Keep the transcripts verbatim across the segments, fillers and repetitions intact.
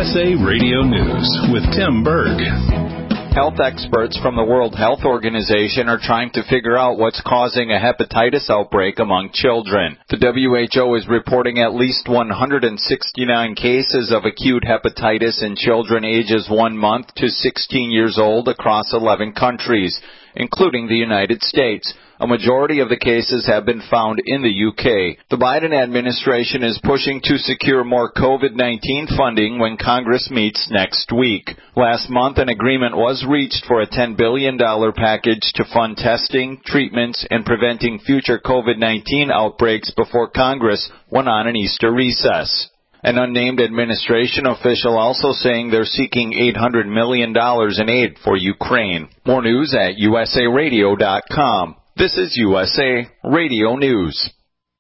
S A Radio News with Tim Berg. Health experts from the World Health Organization are trying to figure out what's causing a hepatitis outbreak among children. The W H O is reporting at least one hundred sixty-nine cases of acute hepatitis in children ages one month to sixteen years old across eleven countries, including the United States. A majority of the cases have been found in the U K. The Biden administration is pushing to secure more COVID nineteen funding when Congress meets next week. Last month, an agreement was reached for a ten billion dollars package to fund testing, treatments, and preventing future COVID nineteen outbreaks before Congress went on an Easter recess. An unnamed administration official also saying they're seeking eight hundred million dollars in aid for Ukraine. More news at U S A radio dot com. This is U S A Radio News.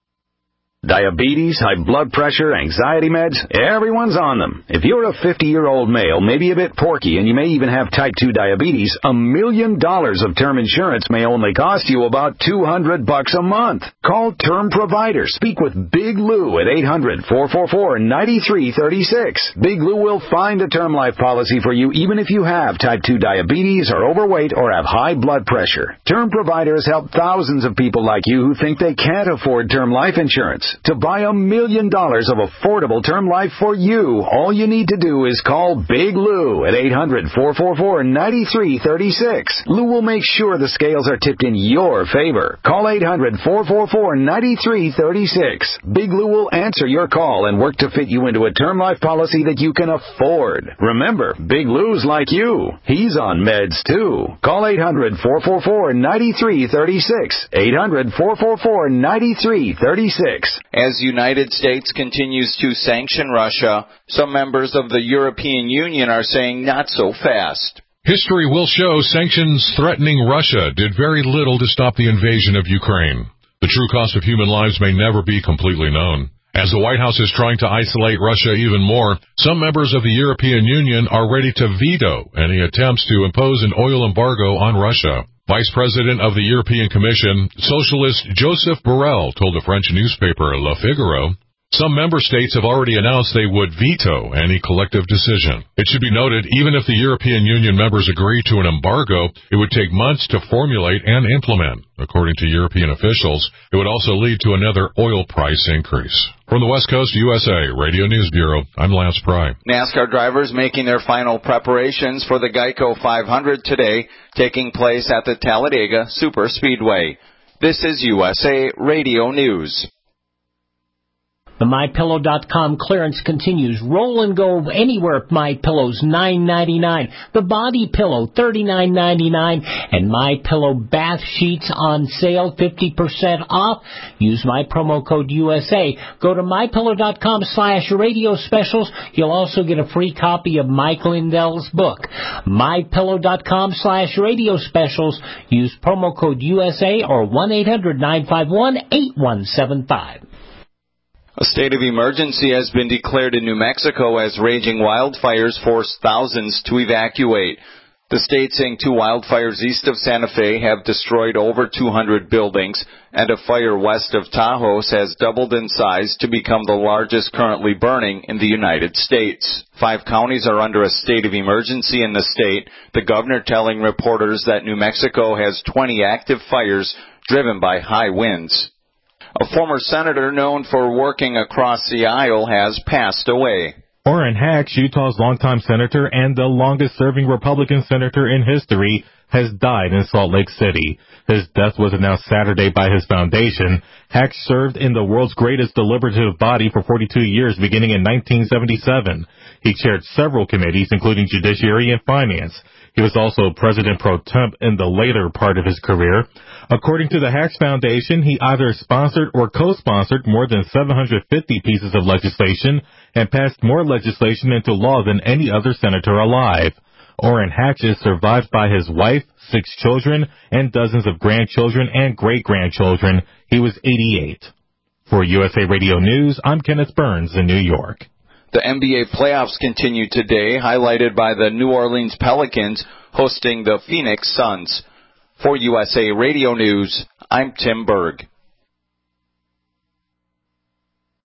Diabetes, high blood pressure, anxiety meds, everyone's on them. If you're a fifty-year-old male, maybe a bit porky, and you may even have type two diabetes, a million dollars of term insurance may only cost you about two hundred bucks a month. Call Term Provider. Speak with Big Lou at eight hundred, four four four, nine three three six. Big Lou will find a term life policy for you even if you have type two diabetes, are overweight, or have high blood pressure. Term Provider has helped thousands of people like you who think they can't afford term life insurance. To buy a million dollars of affordable term life for you, all you need to do is call Big Lou at eight hundred, four four four, nine three three six. Lou will make sure the scales are tipped in your favor. Call eight hundred, four four four, nine three three six. Big Lou will answer your call and work to fit you into a term life policy that you can afford. Remember, Big Lou's like you. He's on meds too. Call eight hundred, four four four, nine three three six. eight hundred, four four four, nine three three six. As the United States continues to sanction Russia, some members of the European Union are saying not so fast. History will show sanctions threatening Russia did very little to stop the invasion of Ukraine. The true cost of human lives may never be completely known. As the White House is trying to isolate Russia even more, some members of the European Union are ready to veto any attempts to impose an oil embargo on Russia. Vice President of the European Commission, Socialist Joseph Borrell, told the French newspaper Le Figaro, some member states have already announced they would veto any collective decision. It should be noted, even if the European Union members agree to an embargo, it would take months to formulate and implement. According to European officials, it would also lead to another oil price increase. From the West Coast U S A Radio News Bureau, I'm Lance Pry. NASCAR drivers making their final preparations for the Geico five hundred today, taking place at the Talladega Super Speedway. This is U S A Radio News. The My Pillow dot com clearance continues. Roll and go anywhere. MyPillow's nine ninety-nine. The Body Pillow thirty-nine ninety-nine, and MyPillow bath sheets on sale fifty percent off. Use my promo code U S A. Go to My Pillow dot com slash radio specials. You'll also get a free copy of Mike Lindell's book. My Pillow dot com slash radio specials. Use promo code U S A or one eight hundred, nine five one, eight one seven five. A state of emergency has been declared in New Mexico as raging wildfires force thousands to evacuate. The state saying two wildfires east of Santa Fe have destroyed over two hundred buildings, and a fire west of Tahoe has doubled in size to become the largest currently burning in the United States. Five counties are under a state of emergency in the state, the governor telling reporters that New Mexico has twenty active fires driven by high winds. A former senator known for working across the aisle has passed away. Orrin Hatch, Utah's longtime senator and the longest-serving Republican senator in history, has died in Salt Lake City. His death was announced Saturday by his foundation. Hatch served in the world's greatest deliberative body for forty-two years, beginning in nineteen seventy-seven. He chaired several committees, including Judiciary and Finance. He was also president pro tem in the later part of his career. According to the Hatch Foundation, he either sponsored or co-sponsored more than seven hundred fifty pieces of legislation and passed more legislation into law than any other senator alive. Orrin Hatch is survived by his wife, six children, and dozens of grandchildren and great-grandchildren. He was eighty-eight. For U S A Radio News, I'm Kenneth Burns in New York. The N B A playoffs continue today, highlighted by the New Orleans Pelicans hosting the Phoenix Suns. For U S A Radio News, I'm Tim Berg.